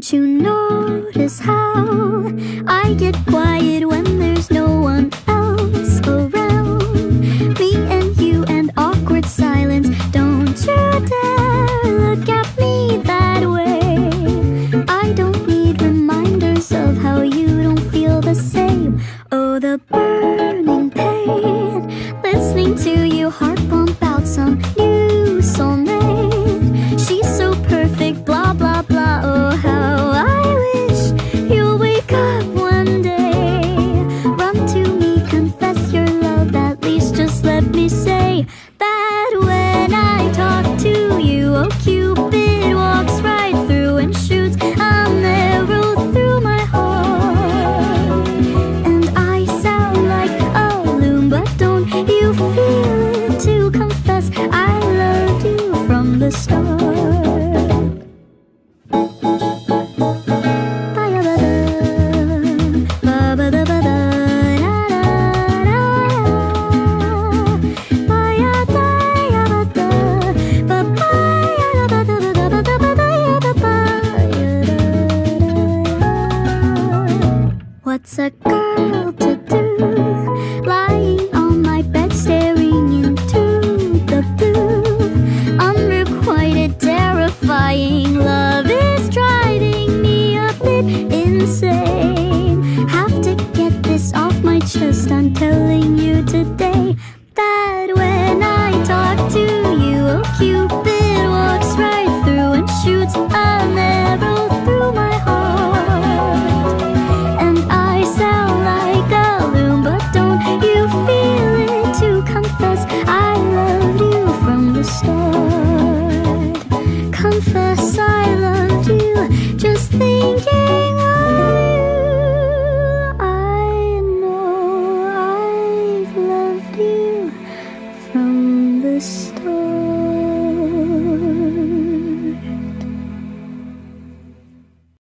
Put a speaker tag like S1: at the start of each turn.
S1: Don't you notice how I get quiet when there's no one else around? Me and you and awkward silence. Don't you dare look at me that way. I don't need reminders of how you don't feel the same. Oh, the burning pain, listening to you heart pump out some new soulmate. She's so perfect, blah blah blah. Oh, how I wish you'll wake up one day. Run to me, confess your love. At least just let me say that when I talk to you, oh Cupid walks right through and shoots an arrow through my heart. And I sound like a loon, but don't you feel it to confess I loved you from the start. What's a